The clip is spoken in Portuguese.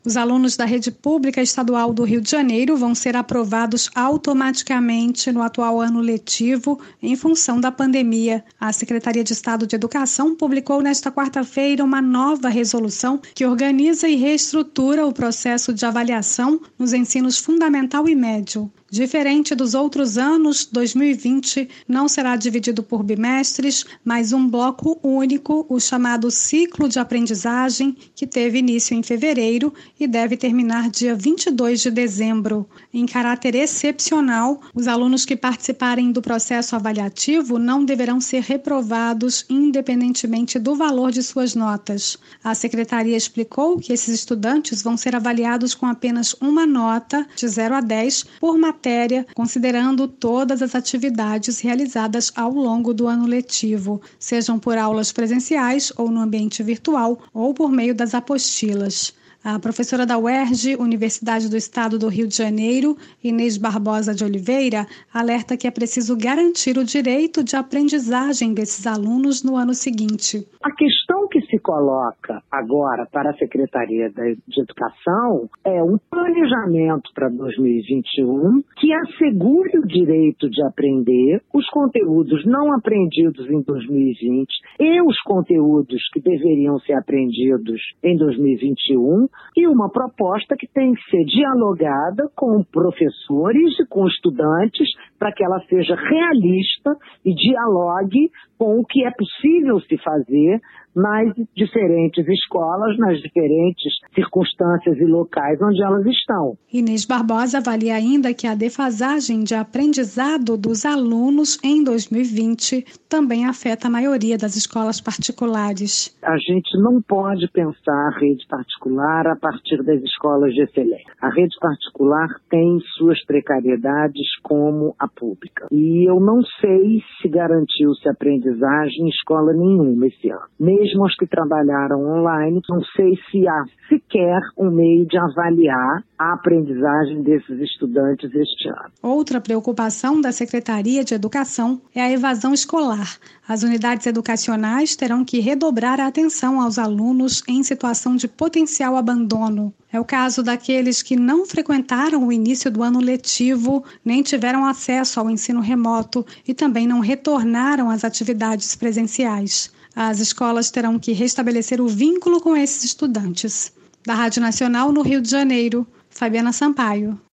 Os alunos da rede pública estadual do Rio de Janeiro vão ser aprovados automaticamente no atual ano letivo em função da pandemia. A Secretaria de Estado de Educação publicou nesta quarta-feira uma nova resolução que organiza e reestrutura o processo de avaliação nos ensinos fundamental e médio. Diferente dos outros anos, 2020 não será dividido por bimestres, mas um bloco único, o chamado ciclo de aprendizagem, que teve início em fevereiro e deve terminar dia 22 de dezembro. Em caráter excepcional, os alunos que participarem do processo avaliativo não deverão ser reprovados independentemente do valor de suas notas. A secretaria explicou que esses estudantes vão ser avaliados com apenas uma nota, de 0 a 10, por matéria, considerando todas as atividades realizadas ao longo do ano letivo, sejam por aulas presenciais ou no ambiente virtual ou por meio das apostilas. A professora da UERJ, Universidade do Estado do Rio de Janeiro, Inês Barbosa de Oliveira, alerta que é preciso garantir o direito de aprendizagem desses alunos no ano seguinte. A questão que se coloca agora para a Secretaria de Educação é um planejamento para 2021 que assegure o direito de aprender os conteúdos não aprendidos em 2020 e os conteúdos que deveriam ser aprendidos em 2021, e uma proposta que tem que ser dialogada com professores e com estudantes para que ela seja realista e dialogue com o que é possível se fazer nas diferentes escolas, nas diferentes circunstâncias e locais onde elas estão. Inês Barbosa avalia ainda que a defasagem de aprendizado dos alunos em 2020 também afeta a maioria das escolas particulares. A gente não pode pensar a rede particular a partir das escolas de excelência. A rede particular tem suas precariedades como a pública. E eu não sei se garantiu-se aprendizagem em escola nenhuma esse ano. Mesmo os que trabalharam online, não sei se há sequer um meio de avaliar a aprendizagem desses estudantes este ano. Outra preocupação da Secretaria de Educação é a evasão escolar. As unidades educacionais terão que redobrar a atenção aos alunos em situação de potencial abandono. É o caso daqueles que não frequentaram o início do ano letivo, nem tiveram acesso ao ensino remoto e também não retornaram às atividades presenciais. As escolas terão que restabelecer o vínculo com esses estudantes. Da Rádio Nacional no Rio de Janeiro, Fabiana Sampaio.